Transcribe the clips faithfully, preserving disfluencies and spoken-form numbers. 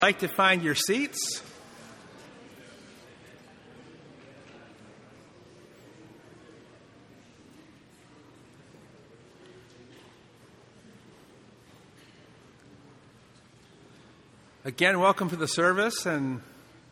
Like to find your seats. Again, welcome to the service, and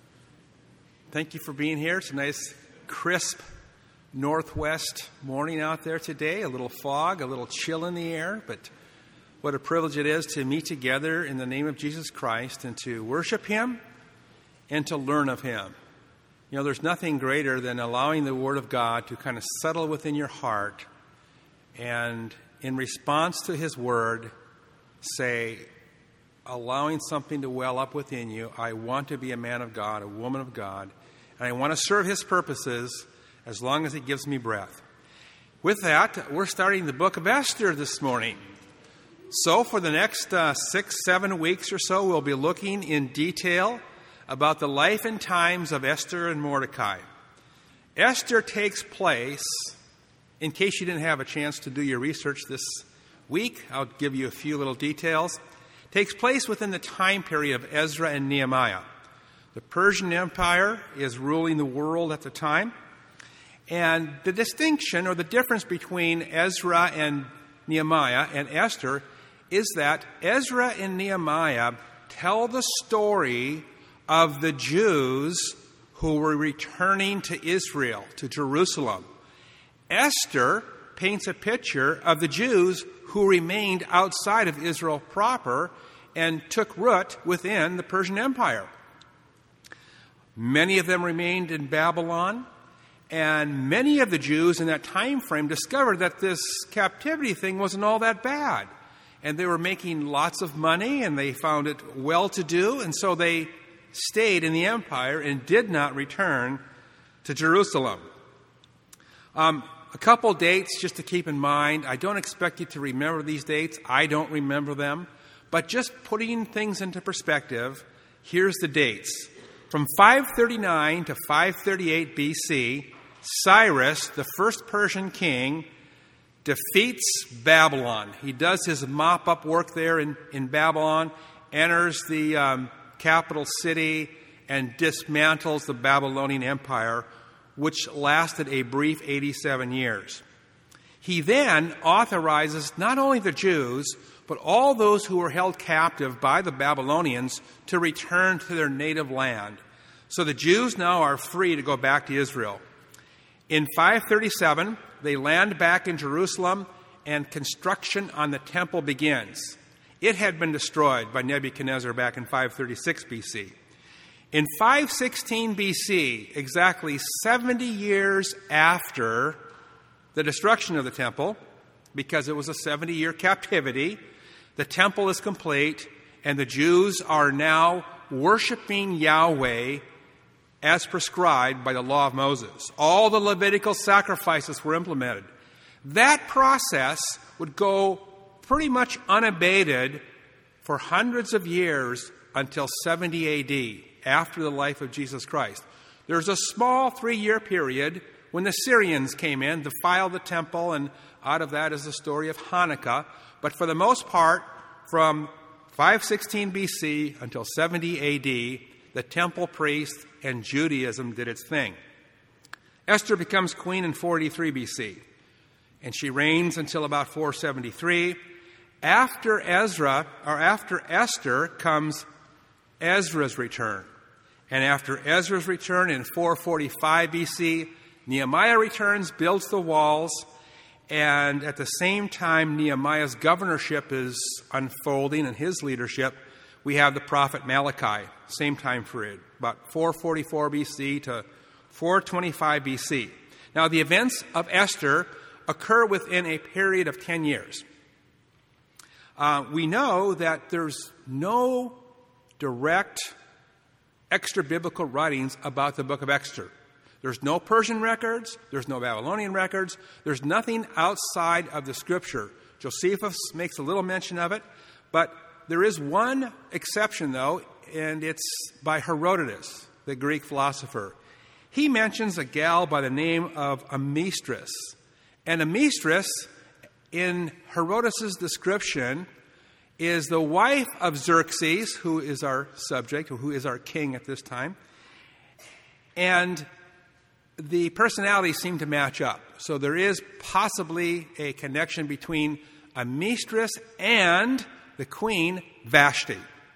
thank you for being here. It's a nice, crisp northwest morning out there today. A little fog, a little chill in the air, but what a privilege it is to meet together in the name of Jesus Christ and to worship Him and to learn of Him. You know, there's nothing greater than allowing the Word of God to kind of settle within your heart and in response to His Word, say, allowing something to well up within you. I want to be a man of God, a woman of God, and I want to serve His purposes as long as He gives me breath. With that, we're starting the book of Esther this morning. So for the next uh, six, seven weeks or so, we'll be looking in detail about the life and times of Esther and Mordecai. Esther takes place, in case you didn't have a chance to do your research this week, I'll give you a few little details, takes place within the time period of Ezra and Nehemiah. The Persian Empire is ruling the world at the time, and the distinction or the difference between Ezra and Nehemiah and Esther is that Ezra and Nehemiah tell the story of the Jews who were returning to Israel, to Jerusalem. Esther paints a picture of the Jews who remained outside of Israel proper and took root within the Persian Empire. Many of them remained in Babylon, and many of the Jews in that time frame discovered that this captivity thing wasn't all that bad. And they were making lots of money, and they found it well-to-do, and so they stayed in the empire and did not return to Jerusalem. Um, a couple dates just to keep in mind. I don't expect you to remember these dates. I don't remember them. But just putting things into perspective, here's the dates. From five thirty-nine to five thirty-eight B C, Cyrus, the first Persian king, defeats Babylon. He does his mop-up work there in, in Babylon, enters the um, capital city, and dismantles the Babylonian Empire, which lasted a brief eighty-seven years. He then authorizes not only the Jews, but all those who were held captive by the Babylonians to return to their native land. So the Jews now are free to go back to Israel. In five thirty-seven, they land back in Jerusalem, and construction on the temple begins. It had been destroyed by Nebuchadnezzar back in five thirty-six B C. In five sixteen B C, exactly seventy years after the destruction of the temple, because it was a seventy-year captivity, the temple is complete, and the Jews are now worshiping Yahweh as prescribed by the law of Moses. All the Levitical sacrifices were implemented. That process would go pretty much unabated for hundreds of years until seventy A D, after the life of Jesus Christ. There's a small three-year period when the Syrians came in, defiled the temple, and out of that is the story of Hanukkah. But for the most part, from five sixteen B C until seventy A D, the temple priests and Judaism did its thing. Esther becomes queen in four eighty-three B C, and she reigns until about four seventy-three. After Ezra, or after Esther, comes Ezra's return. And after Ezra's return in four forty-five B C, Nehemiah returns, builds the walls, and at the same time Nehemiah's governorship is unfolding and his leadership, we have the prophet Malachi, same time period, about four forty-four B C to four twenty-five B C. Now, the events of Esther occur within a period of ten years. Uh, we know that there's no direct extra-biblical writings about the book of Esther. There's no Persian records, there's no Babylonian records, there's nothing outside of the Scripture. Josephus makes a little mention of it, but there is one exception, though, and it's by Herodotus, the Greek philosopher. He mentions a gal by the name of Amistris. And Amistris, in Herodotus' description, is the wife of Xerxes, who is our subject, or who is our king at this time. And the personalities seem to match up. So there is possibly a connection between Amistris and the queen Vashti.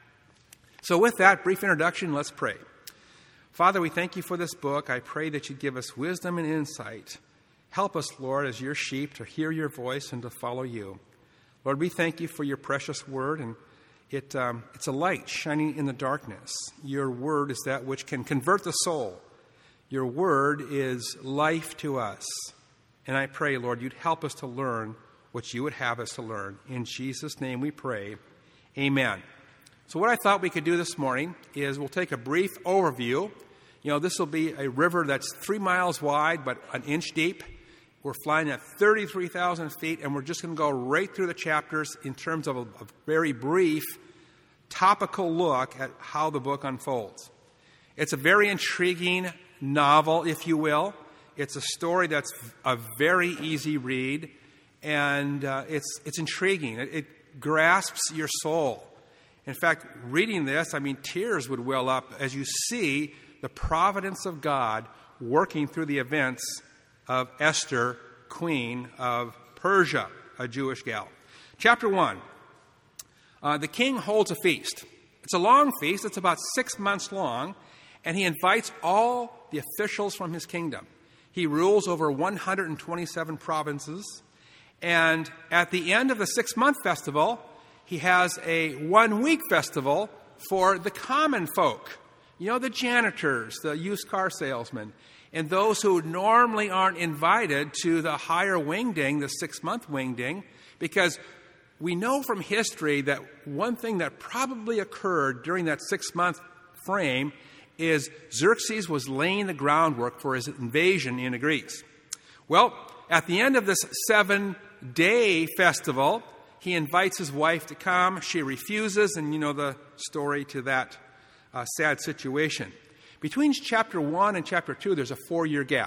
So with that brief introduction, let's pray. Father, we thank you for this book. I pray that you give us wisdom and insight. Help us, Lord, as your sheep, to hear your voice and to follow you. Lord, we thank you for your precious word, and it um, it's a light shining in the darkness. Your word is that which can convert the soul. Your word is life to us. And I pray, Lord, you'd help us to learn what you would have us to learn. In Jesus' name we pray. Amen. So what I thought we could do this morning is we'll take a brief overview. You know, this will be a river that's three miles wide, but an inch deep. We're flying at thirty-three thousand feet, and we're just going to go right through the chapters in terms of a, a very brief, topical look at how the book unfolds. It's a very intriguing novel, if you will. It's a story that's a very easy read, and uh, it's it's intriguing. It, it grasps your soul. In fact, reading this, I mean, tears would well up as you see the providence of God working through the events of Esther, queen of Persia, a Jewish gal. Chapter one. Uh, the king holds a feast. It's a long feast. It's about six months long, and he invites all the officials from his kingdom. He rules over one hundred twenty-seven provinces, and at the end of the six-month festival, he has a one-week festival for the common folk. You know, the janitors, the used car salesmen, and those who normally aren't invited to the higher wingding, the six-month wingding, because we know from history that one thing that probably occurred during that six-month frame is Xerxes was laying the groundwork for his invasion into Greece. Well, at the end of this seven-day festival, he invites his wife to come. She refuses, and you know the story to that uh, sad situation. Between chapter one and chapter two, there's a four-year gap.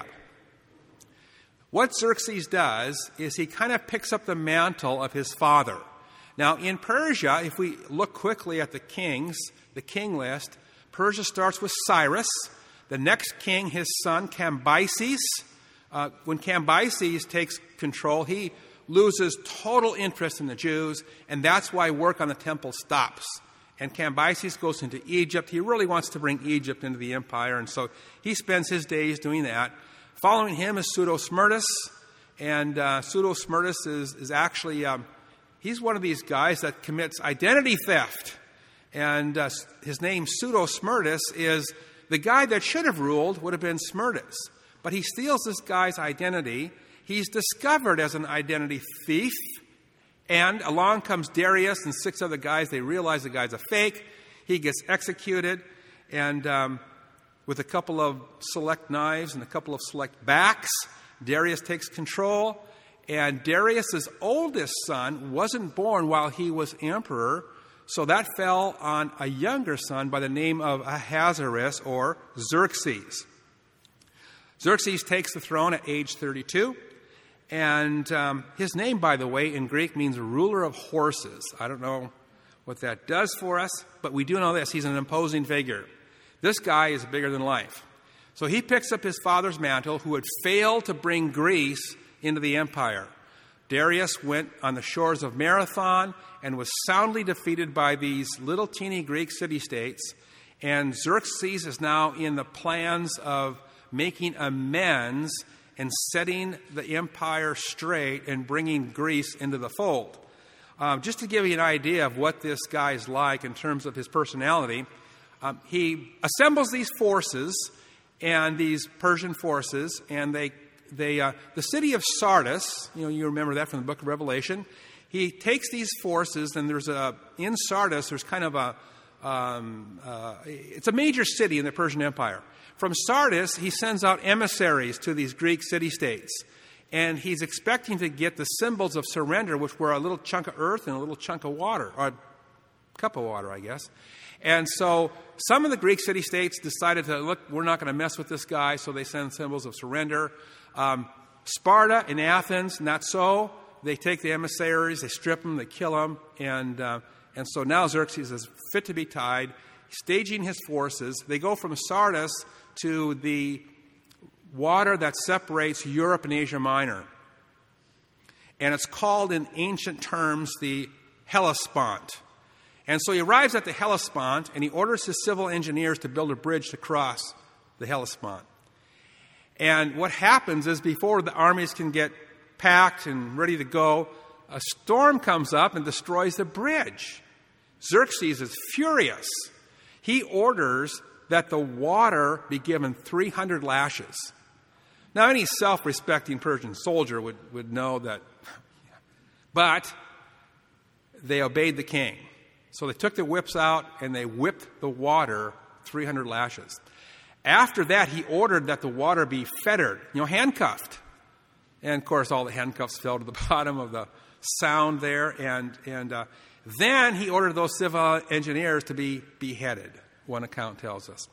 What Xerxes does is he kind of picks up the mantle of his father. Now, in Persia, if we look quickly at the kings, the king list, Persia starts with Cyrus. The next king, his son, Cambyses. Uh, when Cambyses takes control, he loses total interest in the Jews, and that's why work on the temple stops. And Cambyses goes into Egypt. He really wants to bring Egypt into the empire, and so he spends his days doing that. Following him is Pseudo-Smyrtus, and uh, Pseudo-Smyrtus is, is actually, um, he's one of these guys that commits identity theft. And uh, his name, Pseudo-Smyrtus, is the guy that should have ruled would have been Smyrtus. But he steals this guy's identity. He's discovered as an identity thief. And along comes Darius and six other guys. They realize the guy's a fake. He gets executed. And um, with a couple of select knives and a couple of select backs, Darius takes control. And Darius's oldest son wasn't born while he was emperor. So that fell on a younger son by the name of Ahasuerus, or Xerxes. Xerxes takes the throne at age thirty-two. And um, his name, by the way, in Greek means ruler of horses. I don't know what that does for us, but we do know this. He's an imposing figure. This guy is bigger than life. So he picks up his father's mantle, who had failed to bring Greece into the empire. Darius went on the shores of Marathon and was soundly defeated by these little teeny Greek city-states. And Xerxes is now in the plans of making amends and setting the empire straight and bringing Greece into the fold. Um, just to give you an idea of what this guy is like in terms of his personality, um, he assembles these forces and these Persian forces, and they They, uh, the city of Sardis, you know, you remember that from the book of Revelation. He takes these forces, and there's a, in Sardis, there's kind of a, um, uh, it's a major city in the Persian Empire. From Sardis, he sends out emissaries to these Greek city-states, and he's expecting to get the symbols of surrender, which were a little chunk of earth and a little chunk of water, or a cup of water, I guess. And so some of the Greek city-states decided to, look, we're not going to mess with this guy, so they send symbols of surrender. Um, Sparta and Athens, not so. They take the emissaries, they strip them, they kill them, and uh, And so now Xerxes is fit to be tied, staging his forces. They go from Sardis to the water that separates Europe and Asia Minor. And it's called in ancient terms the Hellespont. And so he arrives at the Hellespont, and he orders his civil engineers to build a bridge to cross the Hellespont. And what happens is before the armies can get packed and ready to go, a storm comes up and destroys the bridge. Xerxes is furious. He orders that the water be given three hundred lashes. Now, any self-respecting Persian soldier would, would know that. But they obeyed the king. So they took their whips out and they whipped the water three hundred lashes. After that, he ordered that the water be fettered, you know, handcuffed. And, of course, all the handcuffs fell to the bottom of the sound there. And, and uh, then he ordered those civil engineers to be beheaded, one account tells us.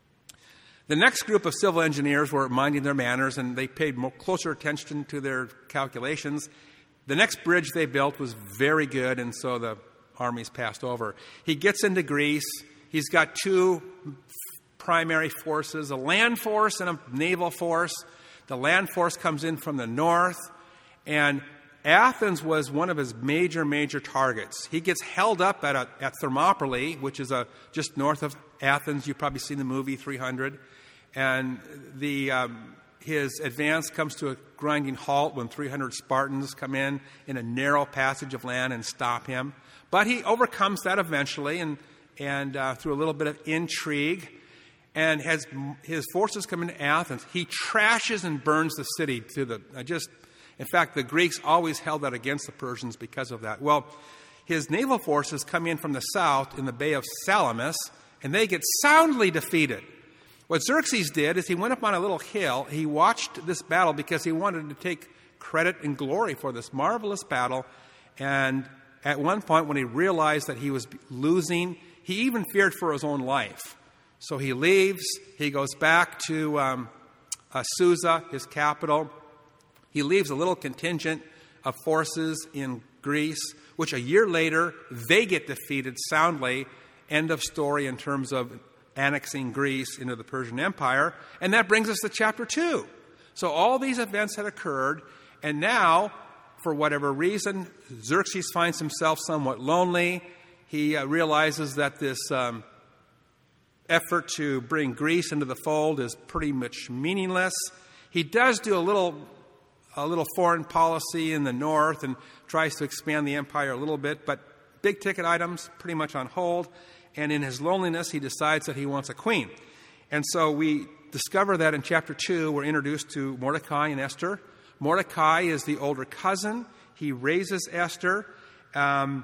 The next group of civil engineers were minding their manners, and they paid more, closer attention to their calculations. The next bridge they built was very good, and so the armies passed over. He gets into Greece. He's got two primary forces, a land force and a naval force. The land force comes in from the north, and Athens was one of his major, major targets. He gets held up at, a, at Thermopylae, which is a, just north of Athens. You've probably seen the movie three hundred. And the, um, his advance comes to a grinding halt when three hundred Spartans come in in a narrow passage of land and stop him. But he overcomes that eventually, and, and uh, through a little bit of intrigue, and has his forces come into Athens. He trashes and burns the city to the uh, just. In fact, the Greeks always held that against the Persians because of that. Well, his naval forces come in from the south in the Bay of Salamis, and they get soundly defeated. What Xerxes did is he went up on a little hill. He watched this battle because he wanted to take credit and glory for this marvelous battle. And at one point, when he realized that he was losing, he even feared for his own life. So he leaves. He goes back to um, uh, Susa, his capital. He leaves a little contingent of forces in Greece, which a year later, they get defeated soundly. End of story in terms of annexing Greece into the Persian Empire. And that brings us to chapter two. So all these events had occurred, and now, for whatever reason, Xerxes finds himself somewhat lonely. He uh, realizes that this um, effort to bring Greece into the fold is pretty much meaningless. He does do a little a little foreign policy in the north and tries to expand the empire a little bit, but big ticket items pretty much on hold. And in his loneliness, he decides that he wants a queen. And so we discover that in chapter two, we're introduced to Mordecai and Esther. Mordecai is the older cousin. He raises Esther. Um,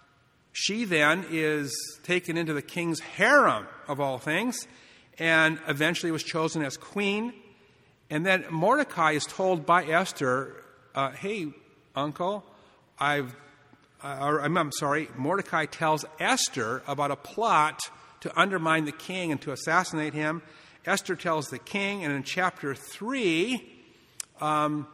she then is taken into the king's harem, of all things, and eventually was chosen as queen. And then Mordecai is told by Esther, uh, hey, uncle, I've, uh, I'm, I'm sorry, Mordecai tells Esther about a plot to undermine the king and to assassinate him. Esther tells the king, and in chapter three, um,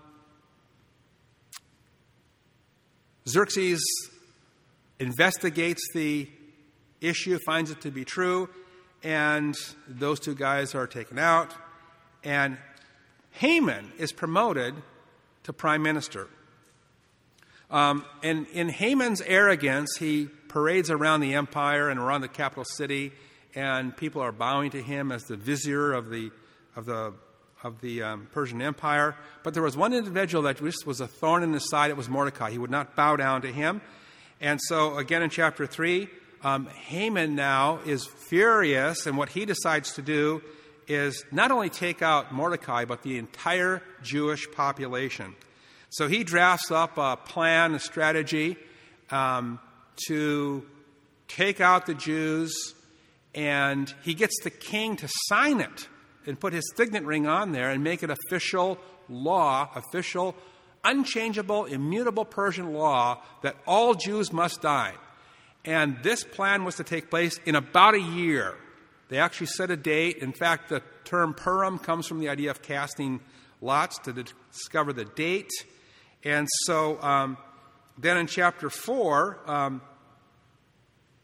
Xerxes investigates the issue, finds it to be true, and those two guys are taken out. And Haman is promoted to prime minister. Um, and in Haman's arrogance, he parades around the empire and around the capital city, and people are bowing to him as the vizier of the of the of the um, Persian Empire. But there was one individual that just was a thorn in his side. It was Mordecai. He would not bow down to him. And so, again, in chapter three, um, Haman now is furious, and what he decides to do is not only take out Mordecai, but the entire Jewish population. So he drafts up a plan, a strategy um, to take out the Jews, and he gets the king to sign it and put his signet ring on there and make it official law, official, unchangeable, immutable Persian law that all Jews must die. And this plan was to take place in about a year. They actually set a date. In fact, the term Purim comes from the idea of casting lots to discover the date. And so um, then in chapter four, um,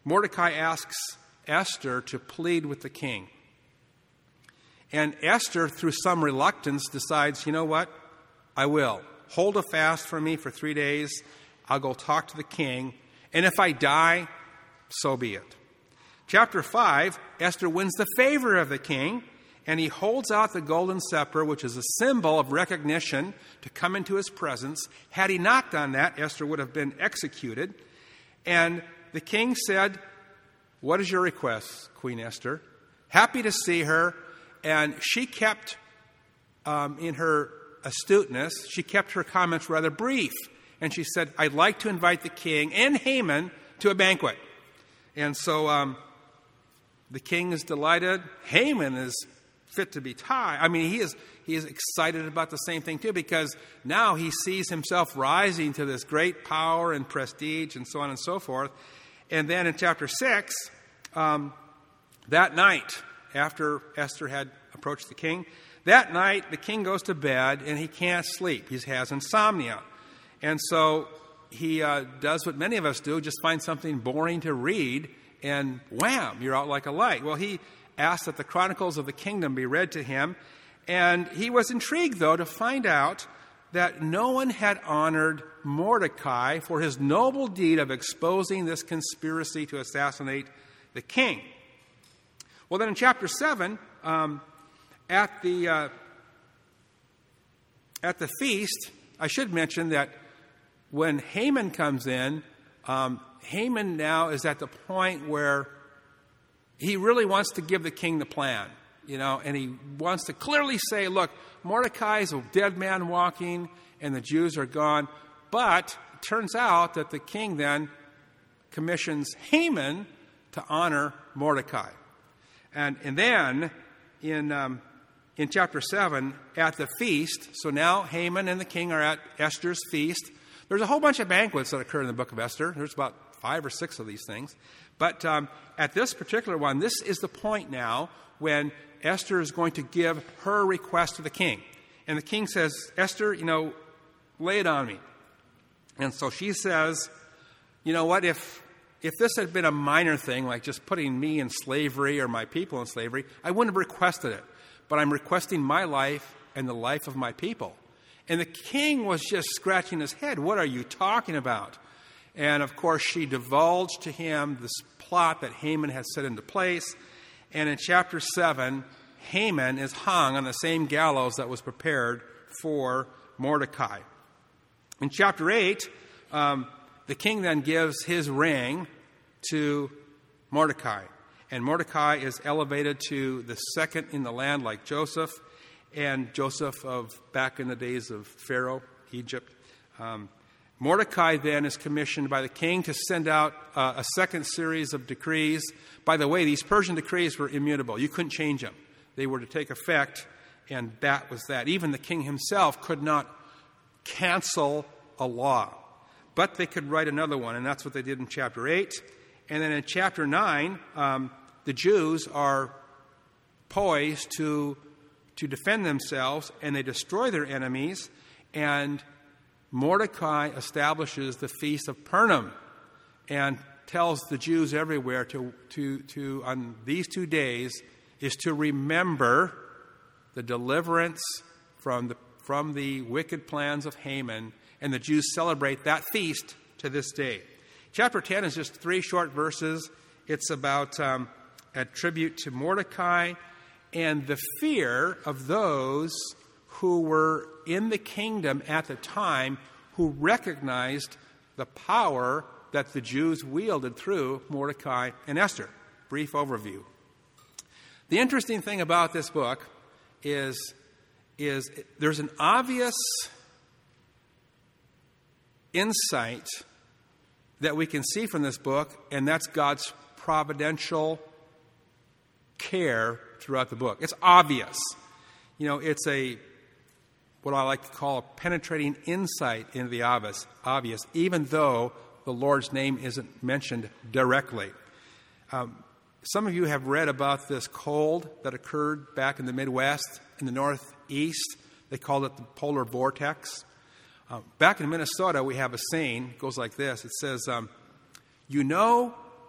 Mordecai asks Esther to plead with the king. And Esther, through some reluctance, decides, you know what? I will. Hold a fast for me for three days. I'll go talk to the king. And if I die, so be it. Chapter five, Esther wins the favor of the king, and he holds out the golden scepter, which is a symbol of recognition, to come into his presence. Had he not done that, Esther would have been executed. And the king said, what is your request, Queen Esther? Happy to see her. And she kept, um, in her astuteness, she kept her comments rather brief. And she said, I'd like to invite the king and Haman to a banquet. And so um, the king is delighted. Haman is fit to be tied. I mean, he is he is excited about the same thing, too, because now he sees himself rising to this great power and prestige and so on and so forth. And then in chapter six, um, that night, after Esther had approached the king, that night the king goes to bed and he can't sleep. He has insomnia. And so he uh, does what many of us do, just find something boring to read, and wham, you're out like a light. Well, he asked that the Chronicles of the Kingdom be read to him, and he was intrigued, though, to find out that no one had honored Mordecai for his noble deed of exposing this conspiracy to assassinate the king. Well, then in chapter seven, um, at the uh, at the feast, I should mention that when Haman comes in, um, Haman now is at the point where he really wants to give the king the plan, you know, and he wants to clearly say, look, Mordecai is a dead man walking and the Jews are gone. But it turns out that the king then commissions Haman to honor Mordecai. And, and then in, um, in chapter seven, at the feast, so now Haman and the king are at Esther's feast. There's a whole bunch of banquets that occur in the book of Esther. There's about five or six of these things. But um, at this particular one, this is the point now when Esther is going to give her request to the king. And the king says, Esther, you know, lay it on me. And so she says, you know what, if if this had been a minor thing, like just putting me in slavery or my people in slavery, I wouldn't have requested it. But I'm requesting my life and the life of my people. And the king was just scratching his head. What are you talking about? And, of course, she divulged to him this plot that Haman had set into place. And in chapter seven, Haman is hung on the same gallows that was prepared for Mordecai. In chapter eight, um, the king then gives his ring to Mordecai. And Mordecai is elevated to the second in the land like Joseph. And Joseph of back in the days of Pharaoh, Egypt. Um, Mordecai then is commissioned by the king to send out uh, a second series of decrees. By the way, these Persian decrees were immutable. You couldn't change them. They were to take effect, and that was that. Even the king himself could not cancel a law. But they could write another one, and that's what they did in chapter eight. And then in chapter nine, um, the Jews are poised to to defend themselves, and they destroy their enemies, and Mordecai establishes the Feast of Purim and tells the Jews everywhere to, to, to on these two days is to remember the deliverance from the, from the wicked plans of Haman, and the Jews celebrate that feast to this day. Chapter ten is just three short verses. It's about um, a tribute to Mordecai and the fear of those who were in the kingdom at the time who recognized the power that the Jews wielded through Mordecai and Esther. Brief overview. The interesting thing about this book is, is there's an obvious insight that we can see from this book, and that's God's providential care throughout the book. It's obvious. You know, it's a, what I like to call a penetrating insight into the obvious, obvious, even though the Lord's name isn't mentioned directly. Um, some of you have read about this cold that occurred back in the Midwest, in the Northeast. They called it the polar vortex. Uh, back in Minnesota, we have a saying. It goes like this. It says, um, you know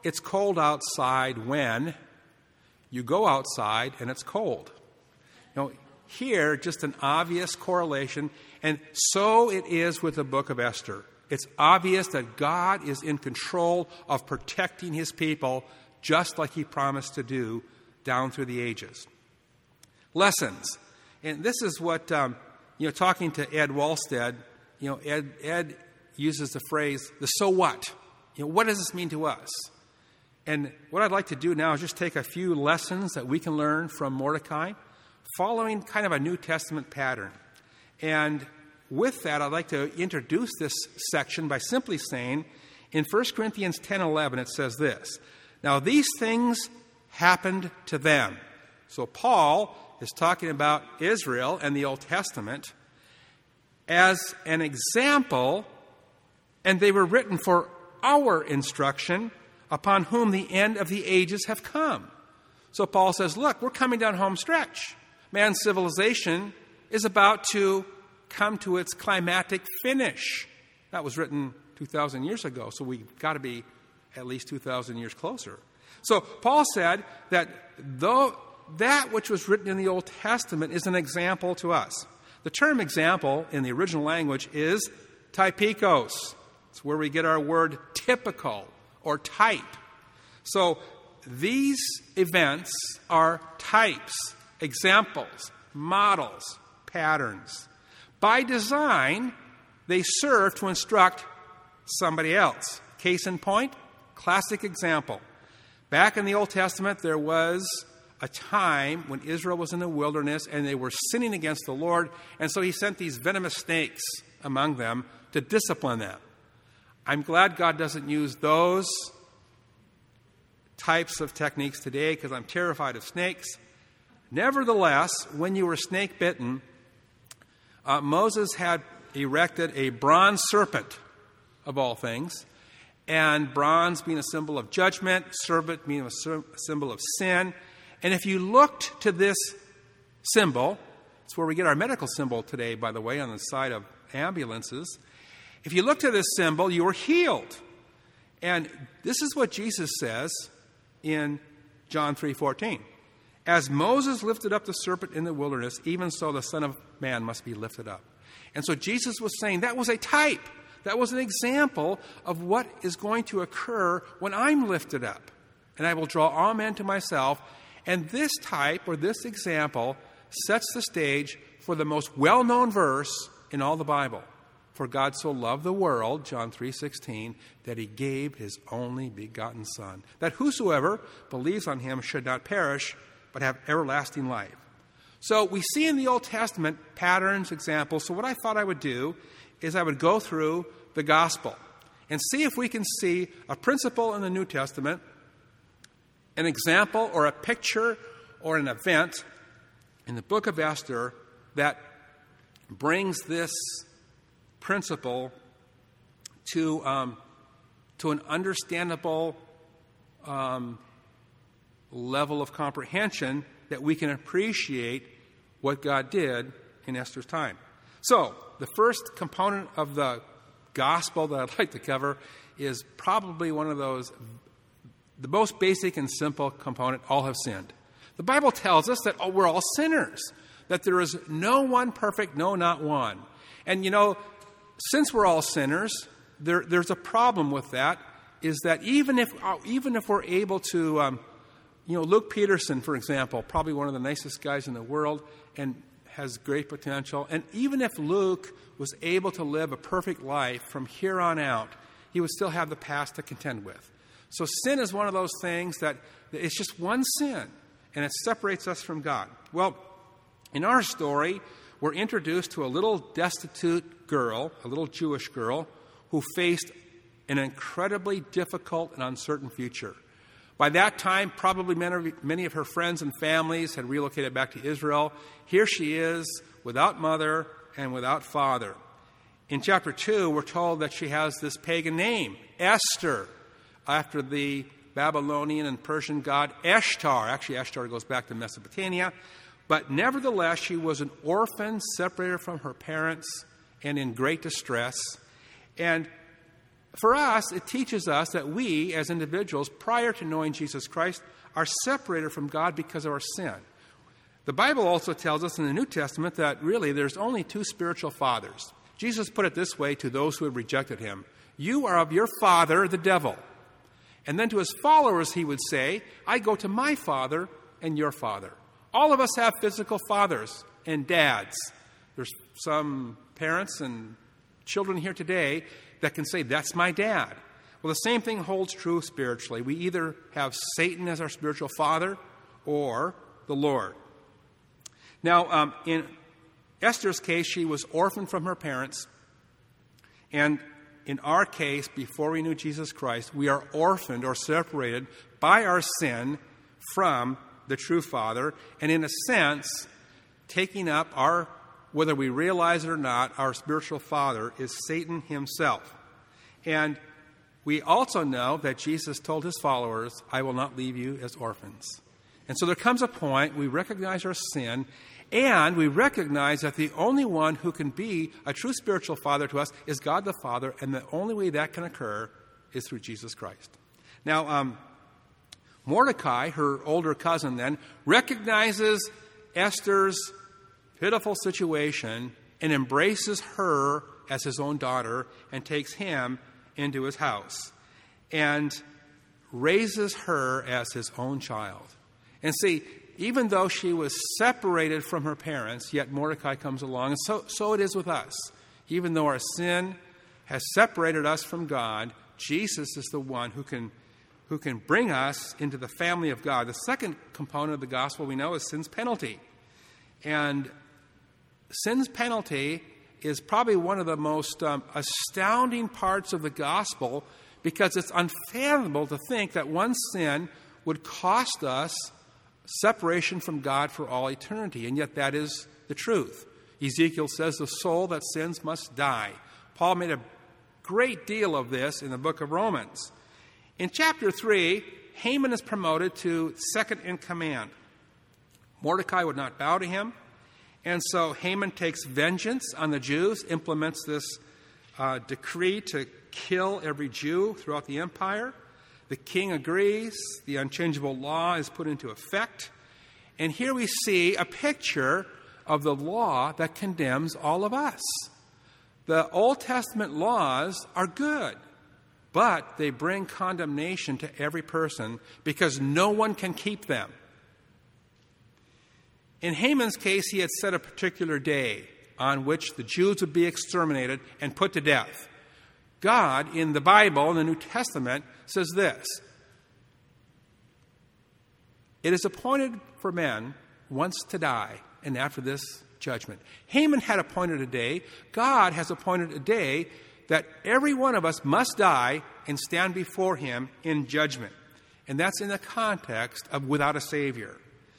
it's cold outside when you go outside and it's cold. You know, here, just an obvious correlation, and so it is with the book of Esther. It's obvious that God is in control of protecting his people, just like he promised to do down through the ages. Lessons. And this is what, um, you know, talking to Ed Walstead, you know, Ed, Ed uses the phrase, the so what? You know, what does this mean to us? And what I'd like to do now is just take a few lessons that we can learn from Mordecai, following kind of a New Testament pattern. And with that, I'd like to introduce this section by simply saying, in First Corinthians ten eleven, it says this, "Now these things happened to them." So Paul is talking about Israel and the Old Testament as an example, and they were written for our instruction, upon whom the end of the ages have come. So Paul says, look, we're coming down home stretch. Man's civilization is about to come to its climactic finish. That was written two thousand years ago, so we've got to be at least two thousand years closer. So Paul said that though that which was written in the Old Testament is an example to us. The term example in the original language is typikos. It's where we get our word typical or type. So these events are types, examples, models, patterns. By design, they serve to instruct somebody else. Case in point, classic example. Back in the Old Testament, there was a time when Israel was in the wilderness and they were sinning against the Lord, and so he sent these venomous snakes among them to discipline them. I'm glad God doesn't use those types of techniques today because I'm terrified of snakes. Nevertheless, when you were snake bitten, uh, Moses had erected a bronze serpent, of all things, and bronze being a symbol of judgment, serpent being a symbol of sin. And if you looked to this symbol, it's where we get our medical symbol today, by the way, on the side of ambulances. If you look to this symbol, you were healed. And this is what Jesus says in John three fourteen. As Moses lifted up the serpent in the wilderness, even so the Son of Man must be lifted up. And so Jesus was saying that was a type. That was an example of what is going to occur when I'm lifted up. And I will draw all men to myself. And this type or this example sets the stage for the most well-known verse in all the Bible. For God so loved the world, John three sixteen, that he gave his only begotten Son, that whosoever believes on him should not perish, but have everlasting life. So we see in the Old Testament patterns, examples. So what I thought I would do is I would go through the gospel and see if we can see a principle in the New Testament, an example or a picture or an event in the book of Esther that brings this principle to um, to an understandable um, level of comprehension that we can appreciate what God did in Esther's time. So, the first component of the gospel that I'd like to cover is probably one of those, the most basic and simple component, all have sinned. The Bible tells us that oh, we're all sinners, that there is no one perfect, no, not one. And, you know, since we're all sinners, there, there's a problem with that, is that even if even if we're able to, um, you know, Luke Peterson, for example, probably one of the nicest guys in the world and has great potential, and even if Luke was able to live a perfect life from here on out, he would still have the past to contend with. So sin is one of those things that it's just one sin, and it separates us from God. Well, in our story, we're introduced to a little destitute girl, a little Jewish girl, who faced an incredibly difficult and uncertain future. By that time, probably many of her friends and families had relocated back to Israel. Here she is, without mother and without father. In chapter two, we're told that she has this pagan name, Esther, after the Babylonian and Persian god Ishtar. Actually, Ishtar goes back to Mesopotamia. But nevertheless, she was an orphan, separated from her parents, and in great distress. And For us, it teaches us that we, as individuals, prior to knowing Jesus Christ, are separated from God because of our sin. The Bible also tells us in the New Testament that really there's only two spiritual fathers. Jesus put it this way to those who had rejected him: "You are of your father, the devil." And then to his followers he would say, "I go to my father and your father." All of us have physical fathers and dads. There's some parents and children here today that can say, "That's my dad." Well, the same thing holds true spiritually. We either have Satan as our spiritual father or the Lord. Now, um, in Esther's case, she was orphaned from her parents. And in our case, before we knew Jesus Christ, we are orphaned or separated by our sin from the true Father. And in a sense, taking up our, whether we realize it or not, our spiritual father is Satan himself. And we also know that Jesus told his followers, "I will not leave you as orphans." And so there comes a point we recognize our sin, and we recognize that the only one who can be a true spiritual father to us is God the Father, and the only way that can occur is through Jesus Christ. Now, um, Mordecai, her older cousin then, recognizes Esther's pitiful situation and embraces her as his own daughter and takes him into his house and raises her as his own child. And see, even though she was separated from her parents, yet Mordecai comes along. And so, so it is with us. Even though our sin has separated us from God, Jesus is the one who can, who can bring us into the family of God. The second component of the gospel we know is sin's penalty. And sin's penalty is probably one of the most um, astounding parts of the gospel, because it's unfathomable to think that one sin would cost us separation from God for all eternity. And yet that is the truth. Ezekiel says the soul that sins must die. Paul made a great deal of this in the book of Romans. In chapter three, Haman is promoted to second in command. Mordecai would not bow to him, and so Haman takes vengeance on the Jews, implements this uh, decree to kill every Jew throughout the empire. The king agrees. The unchangeable law is put into effect. And here we see a picture of the law that condemns all of us. The Old Testament laws are good, but they bring condemnation to every person because no one can keep them. In Haman's case, he had set a particular day on which the Jews would be exterminated and put to death. God, in the Bible, in the New Testament, says this: "It is appointed for men once to die, and after this, judgment." Haman had appointed a day. God has appointed a day that every one of us must die and stand before him in judgment. And that's in the context of without a Savior.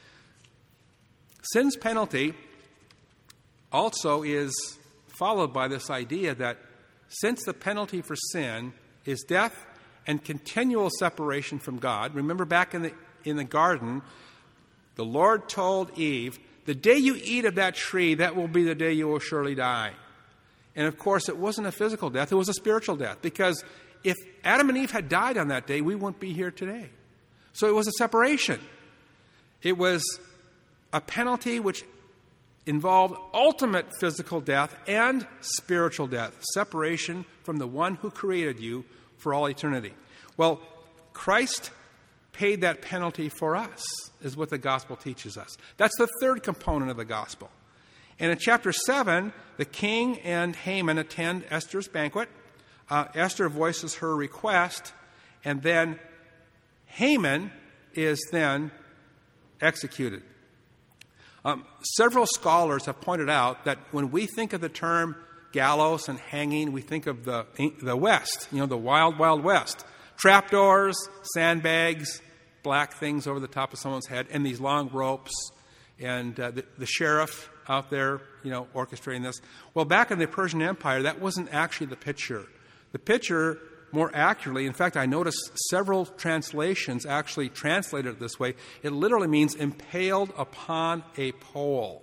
Sin's penalty also is followed by this idea that since the penalty for sin is death and continual separation from God, remember back in the in the garden, the Lord told Eve, "The day you eat of that tree, that will be the day you will surely die." And of course, it wasn't a physical death, it was a spiritual death, because if Adam and Eve had died on that day, we wouldn't be here today. So it was a separation. It was a penalty which involved ultimate physical death and spiritual death, separation from the one who created you for all eternity. Well, Christ paid that penalty for us, is what the gospel teaches us. That's the third component of the gospel. And in chapter seven, the king and Haman attend Esther's banquet. Uh, Esther voices her request, and then Haman is then executed. Um, several scholars have pointed out that when we think of the term gallows and hanging, we think of the the West, you know, the wild, wild West. Trapdoors, sandbags, black things over the top of someone's head, and these long ropes, and uh, the, the sheriff out there, you know, orchestrating this. Well, back in the Persian Empire, that wasn't actually the picture. The picture, more accurately, in fact, I noticed several translations actually translated it this way. It literally means impaled upon a pole.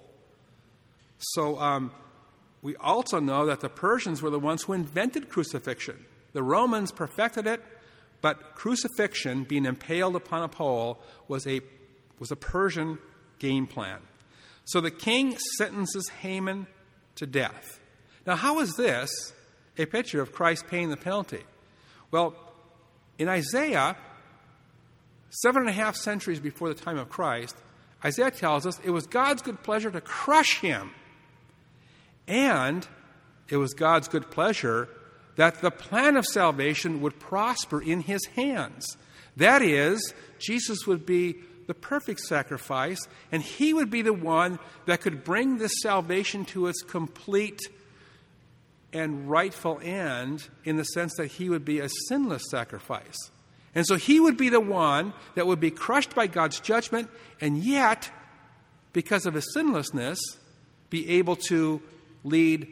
So um, we also know that the Persians were the ones who invented crucifixion. The Romans perfected it, but crucifixion, being impaled upon a pole, was a, was a Persian game plan. So the king sentences Haman to death. Now, how is this a picture of Christ paying the penalty? Well, in Isaiah, seven and a half centuries before the time of Christ, Isaiah tells us it was God's good pleasure to crush him. And it was God's good pleasure that the plan of salvation would prosper in his hands. That is, Jesus would be the perfect sacrifice, and he would be the one that could bring this salvation to its complete and rightful end, in the sense that he would be a sinless sacrifice. And so he would be the one that would be crushed by God's judgment, and yet, because of his sinlessness, be able to lead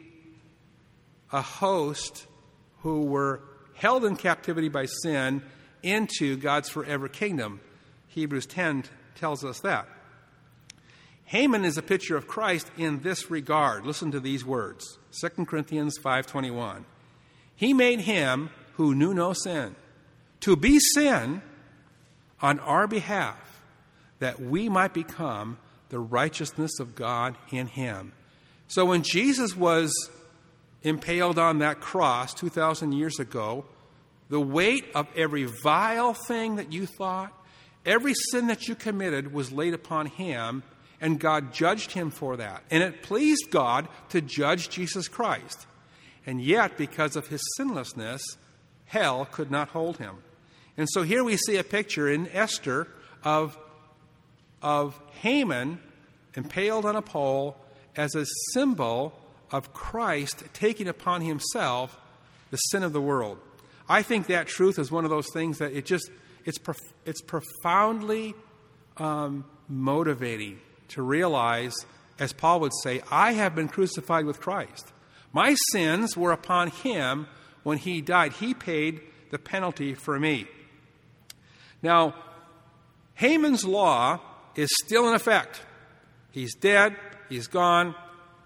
a host who were held in captivity by sin into God's forever kingdom. Hebrews ten tells us that. Haman is a picture of Christ in this regard. Listen to these words. Second Corinthians five twenty-one. He made him who knew no sin to be sin on our behalf, that we might become the righteousness of God in him. So when Jesus was impaled on that cross two thousand years ago, the weight of every vile thing that you thought, every sin that you committed was laid upon him, and God judged him for that. And it pleased God to judge Jesus Christ. And yet, because of his sinlessness, hell could not hold him. And so here we see a picture in Esther of, of Haman impaled on a pole as a symbol of Christ taking upon himself the sin of the world. I think that truth is one of those things that it just, it's, prof, it's profoundly um, motivating to realize, as Paul would say, I have been crucified with Christ. My sins were upon him when he died. He paid the penalty for me. Now, Haman's law is still in effect. He's dead, he's gone,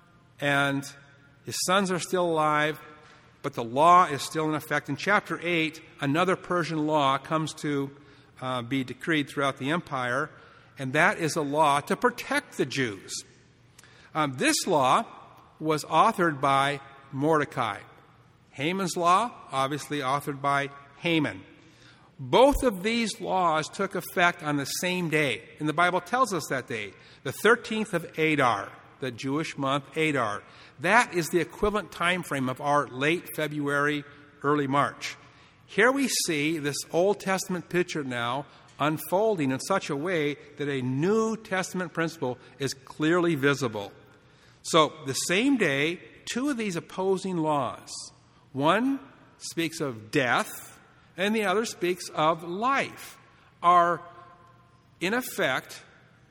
and his sons are still alive, but the law is still in effect. In chapter eight, another Persian law comes to uh, be decreed throughout the empire, and that is a law to protect the Jews. Um, this law was authored by Mordecai. Haman's law, obviously authored by Haman. Both of these laws took effect on the same day, and the Bible tells us that day, the thirteenth of Adar, the Jewish month Adar. That is the equivalent time frame of our late February, early March. Here we see this Old Testament picture now unfolding in such a way that a New Testament principle is clearly visible. So, the same day, two of these opposing laws. One speaks of death, and the other speaks of life, are in effect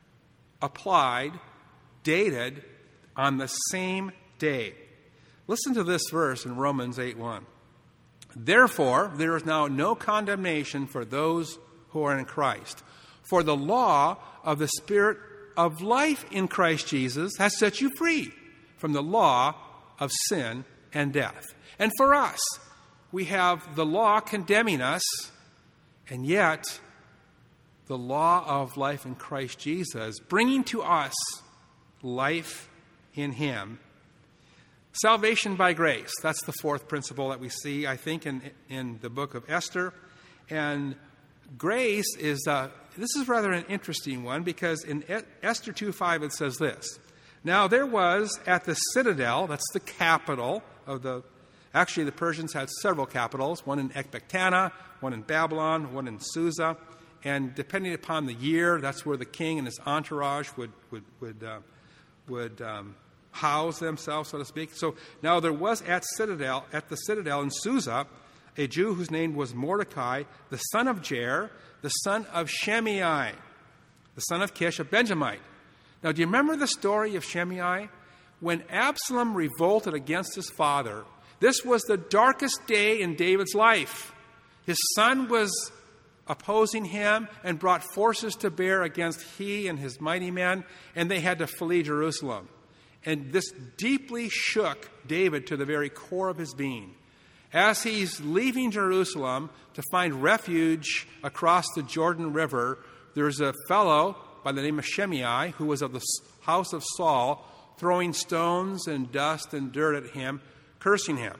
applied, dated on the same day. Listen to this verse in Romans eight one. Therefore, there is now no condemnation for those who are in Christ. For the law of the Spirit of life in Christ Jesus has set you free from the law of sin and death. And for us, we have the law condemning us, and yet the law of life in Christ Jesus bringing to us life in him. Salvation by grace. That's the fourth principle that we see, I think, in, in the book of Esther. And grace is, uh, this is rather an interesting one, because in Esther two five it says this. Now there was at the citadel, that's the capital of the, actually the Persians had several capitals, one in Ecbatana, one in Babylon, one in Susa. And depending upon the year, that's where the king and his entourage would, would, would, uh, would um, house themselves, so to speak. So now there was at citadel, at the citadel in Susa, a Jew whose name was Mordecai, the son of Jair, the son of Shimei, the son of Kish, a Benjamite. Now, do you remember the story of Shimei? When Absalom revolted against his father, this was the darkest day in David's life. His son was opposing him and brought forces to bear against he and his mighty men, and they had to flee Jerusalem. And this deeply shook David to the very core of his being. As he's leaving Jerusalem to find refuge across the Jordan River, there's a fellow by the name of Shimei, who was of the house of Saul, throwing stones and dust and dirt at him, cursing him.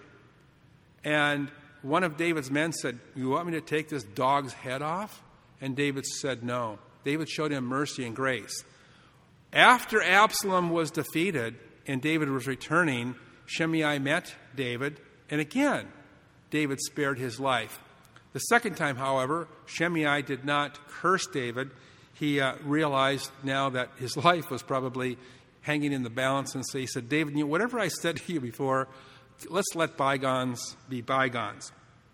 And one of David's men said, "You want me to take this dog's head off?" And David said no. David showed him mercy and grace. After Absalom was defeated and David was returning, Shimei met David, and again, David spared his life. The second time, however, Shimei did not curse David. He uh, realized now that his life was probably hanging in the balance, and so he said, "David, you know, whatever I said to you before, let's let bygones be bygones."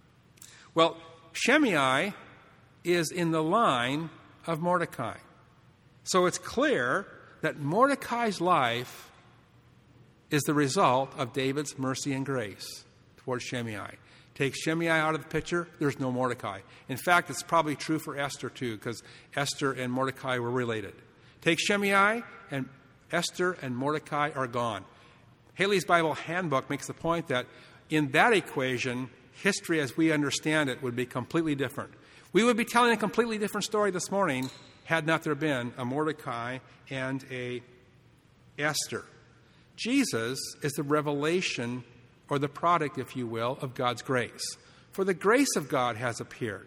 Well, Shimei is in the line of Mordecai. So it's clear that Mordecai's life is the result of David's mercy and grace towards Shimei. Take Shimei out of the picture, there's no Mordecai. In fact, it's probably true for Esther too, because Esther and Mordecai were related. Take Shimei, and Esther and Mordecai are gone. Haley's Bible Handbook makes the point that in that equation, history as we understand it would be completely different. We would be telling a completely different story this morning had not there been a Mordecai and a Esther. Jesus is the revelation, or the product, if you will, of God's grace. For the grace of God has appeared.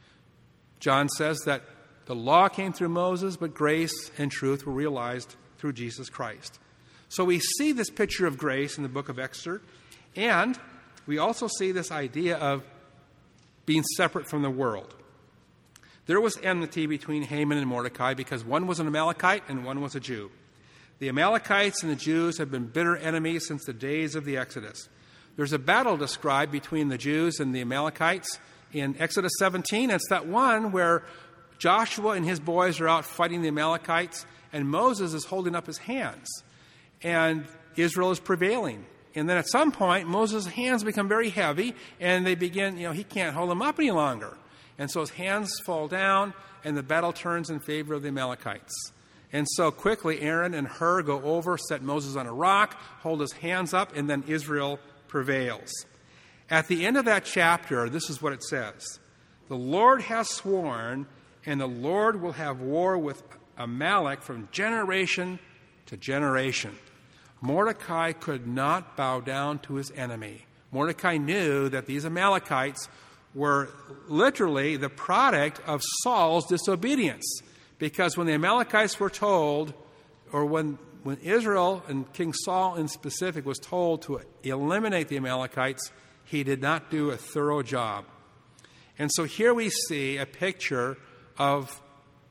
John says that the law came through Moses, but grace and truth were realized through Jesus Christ. So we see this picture of grace in the book of Esther, and we also see this idea of being separate from the world. There was enmity between Haman and Mordecai because one was an Amalekite and one was a Jew. The Amalekites and the Jews have been bitter enemies since the days of the Exodus. There's a battle described between the Jews and the Amalekites in Exodus seventeen. It's that one where Joshua and his boys are out fighting the Amalekites, and Moses is holding up his hands, and Israel is prevailing. And then at some point, Moses' hands become very heavy, and they begin, you know, he can't hold them up any longer. And so his hands fall down, and the battle turns in favor of the Amalekites. And so quickly, Aaron and Hur go over, set Moses on a rock, hold his hands up, and then Israel prevails. At the end of that chapter, this is what it says. The Lord has sworn, and the Lord will have war with Amalek from generation to generation. Mordecai could not bow down to his enemy. Mordecai knew that these Amalekites were literally the product of Saul's disobedience. Because when the Amalekites were told, or when, when Israel and King Saul in specific was told to eliminate the Amalekites, he did not do a thorough job. And so here we see a picture of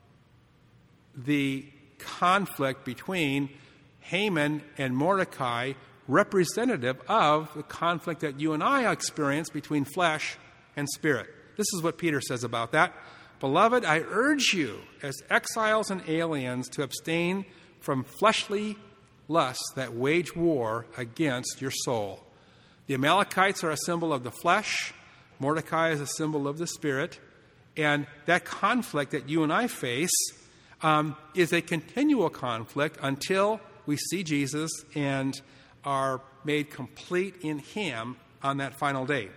the conflict between Haman and Mordecai, representative of the conflict that you and I experience between flesh and spirit. This is what Peter says about that. Beloved, I urge you as exiles and aliens to abstain from fleshly lusts that wage war against your soul. The Amalekites are a symbol of the flesh. Mordecai is a symbol of the spirit. And that conflict that you and I face um, is a continual conflict until we see Jesus and are made complete in him on that final day.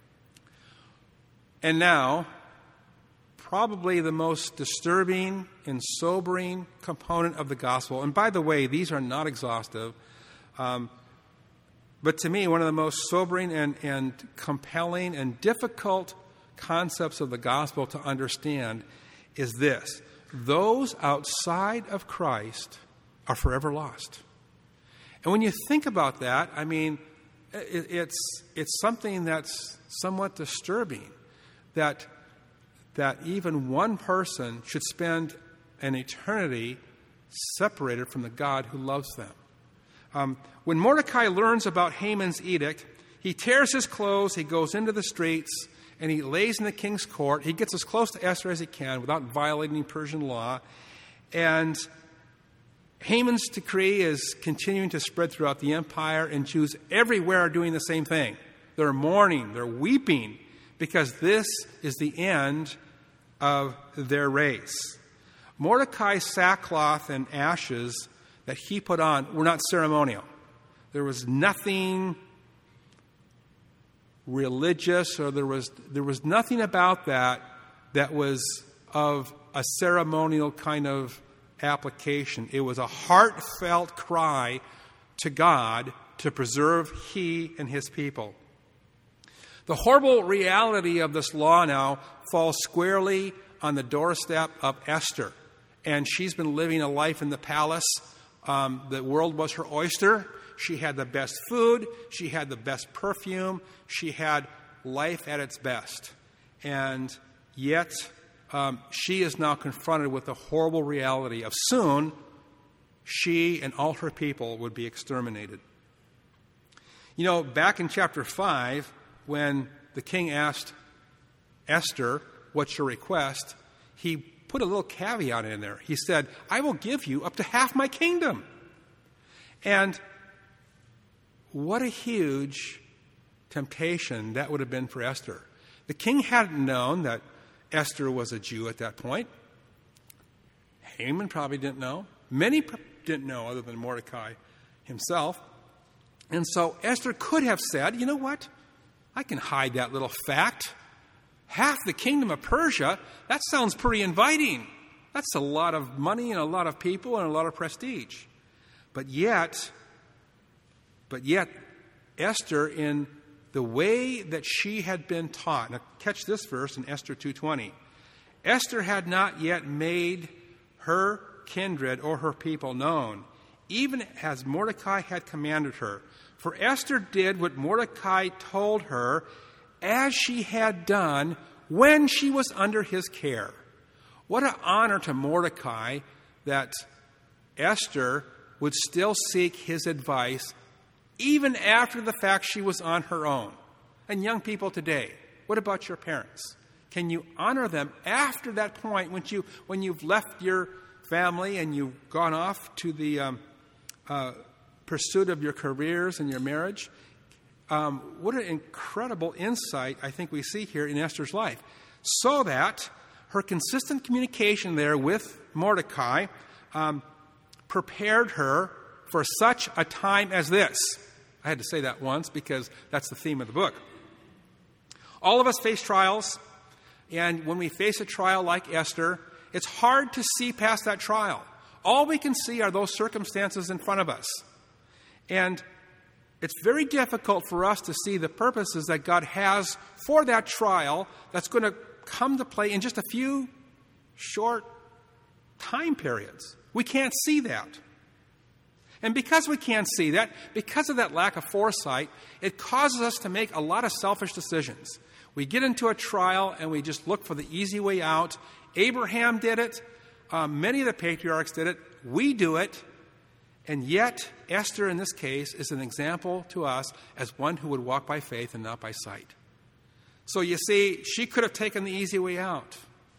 And now, probably the most disturbing and sobering component of the gospel. And by the way, these are not exhaustive. Um, but to me, one of the most sobering and, and compelling and difficult concepts of the gospel to understand is this. Those outside of Christ are forever lost. And when you think about that, I mean, it, it's, it's something that's somewhat disturbing. That, that even one person should spend an eternity separated from the God who loves them. Um, when Mordecai learns about Haman's edict, he tears his clothes, he goes into the streets, and he lays in the king's court. He gets as close to Esther as he can without violating Persian law. And Haman's decree is continuing to spread throughout the empire, and Jews everywhere are doing the same thing. They're mourning, they're weeping, because this is the end of their race. Mordecai's sackcloth and ashes that he put on were not ceremonial. There was nothing religious, or there was there was nothing about that that was of a ceremonial kind of application. It was a heartfelt cry to God to preserve he and his people. The horrible reality of this law now falls squarely on the doorstep of Esther. And she's been living a life in the palace. Um, the world was her oyster. She had the best food. She had the best perfume. She had life at its best. And yet, um, she is now confronted with the horrible reality of soon she and all her people would be exterminated. You know, back in chapter five, when the king asked Esther, "What's your request?" he put a little caveat in there. He said, "I will give you up to half my kingdom." And what a huge temptation that would have been for Esther. The king hadn't known that Esther was a Jew at that point. Haman probably didn't know. Many didn't know other than Mordecai himself. And so Esther could have said, "You know what? I can hide that little fact. Half the kingdom of Persia, that sounds pretty inviting. That's a lot of money and a lot of people and a lot of prestige." But yet, but yet, Esther, in the way that she had been taught, now catch this verse in Esther two twenty. Esther had not yet made her kindred or her people known, even as Mordecai had commanded her. For Esther did what Mordecai told her, as she had done when she was under his care. What an honor to Mordecai that Esther would still seek his advice even after the fact she was on her own. And young people today, what about your parents? Can you honor them after that point when, you, when you've left your family and you've gone off to the um, uh, pursuit of your careers and your marriage? Um, what an incredible insight I think we see here in Esther's life. So that her consistent communication there with Mordecai um, prepared her for such a time as this. I had to say that once because that's the theme of the book. All of us face trials, and when we face a trial like Esther, it's hard to see past that trial. All we can see are those circumstances in front of us. And it's very difficult for us to see the purposes that God has for that trial that's going to come to play in just a few short time periods. We can't see that. And because we can't see that, because of that lack of foresight, it causes us to make a lot of selfish decisions. We get into a trial and we just look for the easy way out. Abraham did it. Um, many of the patriarchs did it. We do it. And yet, Esther in this case is an example to us as one who would walk by faith and not by sight. So you see, she could have taken the easy way out.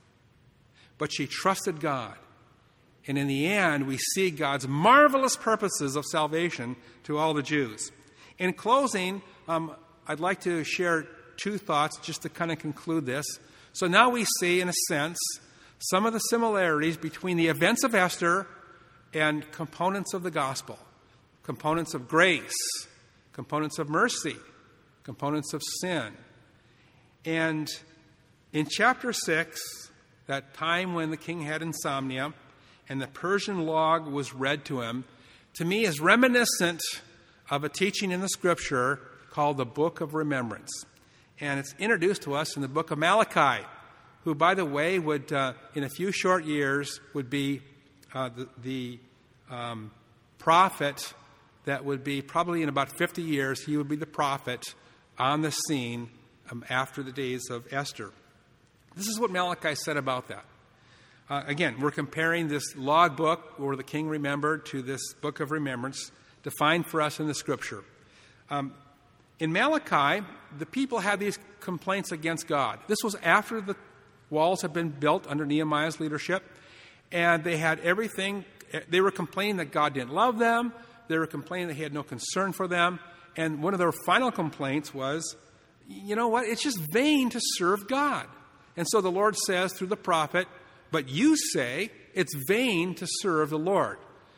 But she trusted God. And in the end, we see God's marvelous purposes of salvation to all the Jews. In closing, um, I'd like to share two thoughts just to kind of conclude this. So now we see, in a sense, some of the similarities between the events of Esther and components of the gospel. Components of grace, components of mercy, components of sin. And in chapter six, that time when the king had insomnia and the Persian log was read to him, to me is reminiscent of a teaching in the scripture called the Book of Remembrance. And it's introduced to us in the book of Malachi, who, by the way, would, uh, in a few short years, would be uh, the, the um, prophet that would be, probably in about fifty years, he would be the prophet on the scene um, after the days of Esther. This is what Malachi said about that. Uh, again, we're comparing this log book, where the king remembered, to this book of remembrance, defined for us in the scripture. Um, in Malachi, the people had these complaints against God. This was after the walls had been built under Nehemiah's leadership, and they had everything. They were complaining that God didn't love them. They were complaining that he had no concern for them. And one of their final complaints was, you know what, it's just vain to serve God. And so the Lord says through the prophet, but you say it's vain to serve the Lord.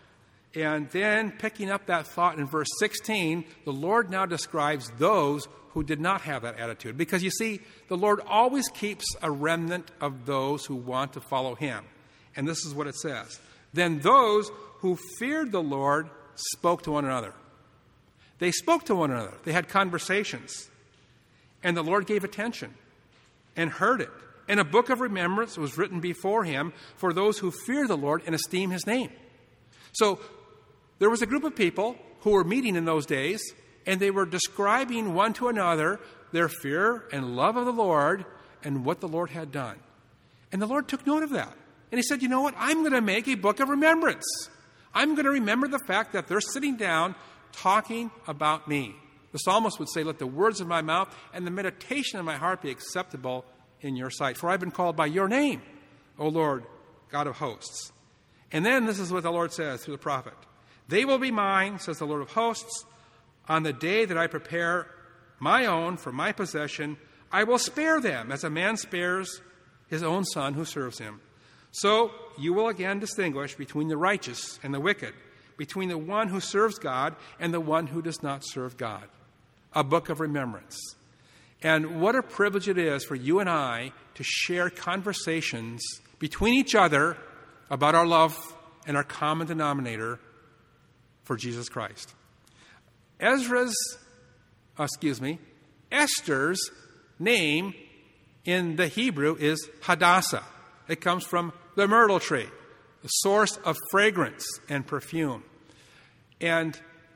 And then picking up that thought in verse sixteen, the Lord now describes those who did not have that attitude. Because you see, the Lord always keeps a remnant of those who want to follow him. And this is what it says. Then those who feared the Lord spoke to one another. They spoke to one another. They had conversations. And the Lord gave attention and heard it. And a book of remembrance was written before him for those who fear the Lord and esteem his name. So there was a group of people who were meeting in those days, and they were describing one to another their fear and love of the Lord and what the Lord had done. And the Lord took note of that. And he said, you know what? I'm going to make a book of remembrance. I'm going to remember the fact that they're sitting down talking about me. The psalmist would say, let the words of my mouth and the meditation of my heart be acceptable in your sight. For I've been called by your name, O Lord, God of hosts. And then this is what the Lord says through the prophet. They will be mine, says the Lord of hosts, on the day that I prepare my own for my possession. I will spare them as a man spares his own son who serves him. So you will again distinguish between the righteous and the wicked, between the one who serves God and the one who does not serve God. A book of remembrance. And what a privilege it is for you and I to share conversations between each other about our love and our common denominator for Jesus Christ. Ezra's, uh, excuse me, Esther's name in the Hebrew is Hadassah. It comes from the myrtle tree, the source of fragrance and perfume. And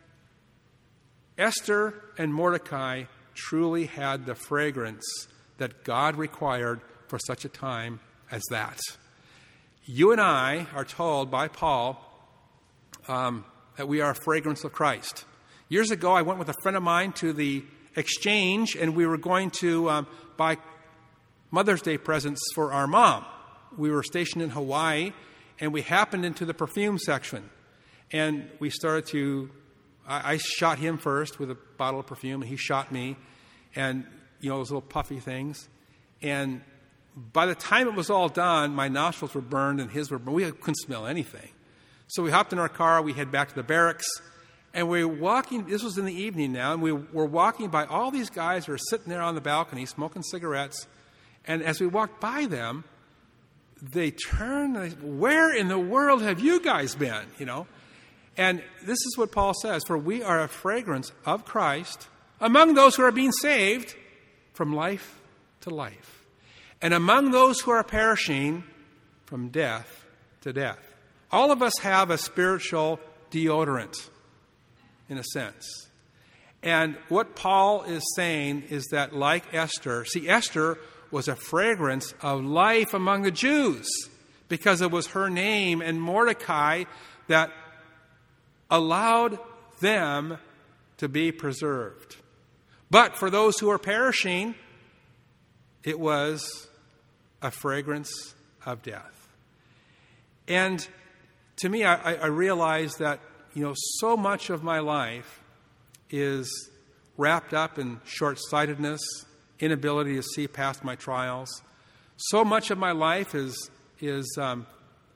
Esther and Mordecai truly had the fragrance that God required for such a time as that. You and I are told by Paul um, that we are a fragrance of Christ. Years ago, I went with a friend of mine to the exchange, and we were going to um, buy Mother's Day presents for our mom. We were stationed in Hawaii, and we happened into the perfume section. And we started to, I, I shot him first with a bottle of perfume, and he shot me, and, you know, those little puffy things. And by the time it was all done, my nostrils were burned and his were burned. We couldn't smell anything. So we hopped in our car, we head back to the barracks, and we were walking, this was in the evening now, and we were walking by all these guys who were sitting there on the balcony smoking cigarettes. And as we walked by them, they turned, and they said, where in the world have you guys been? You know? And this is what Paul says, for we are a fragrance of Christ among those who are being saved from life to life, and among those who are perishing from death to death. All of us have a spiritual deodorant, in a sense. And what Paul is saying is that, like Esther, see, Esther was a fragrance of life among the Jews because it was her name and Mordecai that allowed them to be preserved. But for those who are perishing, it was a fragrance of death. And to me, I, I realize that, you know, so much of my life is wrapped up in short-sightedness, inability to see past my trials. So much of my life is is um,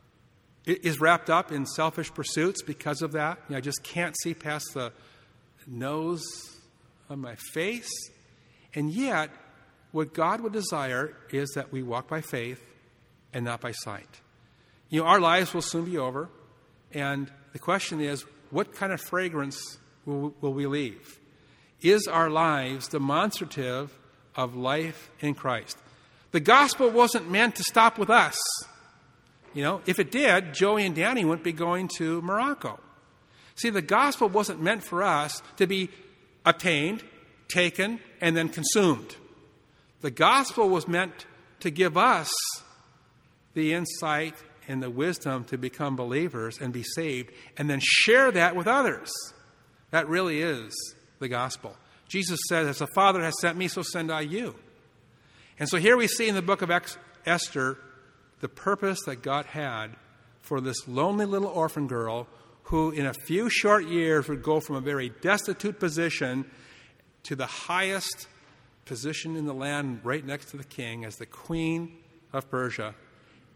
is wrapped up in selfish pursuits because of that. You know, I just can't see past the nose on my face. And yet, what God would desire is that we walk by faith and not by sight. You know, our lives will soon be over, and the question is, what kind of fragrance will, will we leave? Is our lives demonstrative of life in Christ? The gospel wasn't meant to stop with us. You know, if it did, Joey and Danny wouldn't be going to Morocco. See, the gospel wasn't meant for us to be obtained, taken, and then consumed. The gospel was meant to give us the insight and the wisdom to become believers and be saved, and then share that with others. That really is the gospel. Jesus said, as the Father has sent me, so send I you. And so here we see in the book of Esther the purpose that God had for this lonely little orphan girl who in a few short years would go from a very destitute position to the highest position in the land right next to the king as the queen of Persia.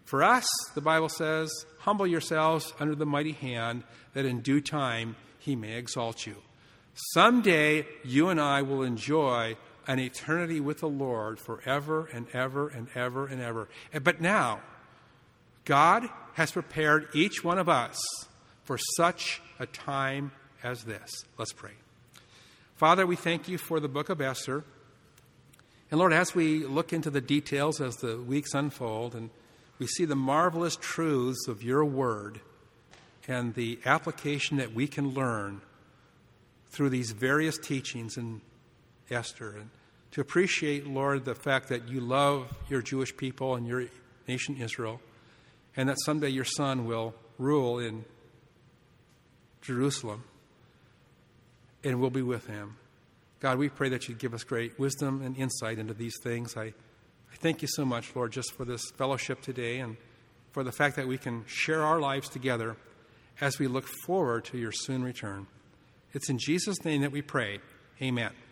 For us, the Bible says, humble yourselves under the mighty hand, that in due time he may exalt you. Someday, you and I will enjoy an eternity with the Lord forever and ever and ever and ever. But now, God has prepared each one of us for such a time as this. Let's pray. Father, we thank you for the book of Esther. And Lord, as we look into the details as the weeks unfold and we see the marvelous truths of your word and the application that we can learn through these various teachings in Esther, and to appreciate, Lord, the fact that you love your Jewish people and your nation Israel, and that someday your son will rule in Jerusalem and we'll be with him. God, we pray that you'd give us great wisdom and insight into these things. I, I thank you so much, Lord, just for this fellowship today and for the fact that we can share our lives together as we look forward to your soon return. It's in Jesus' name that we pray. Amen.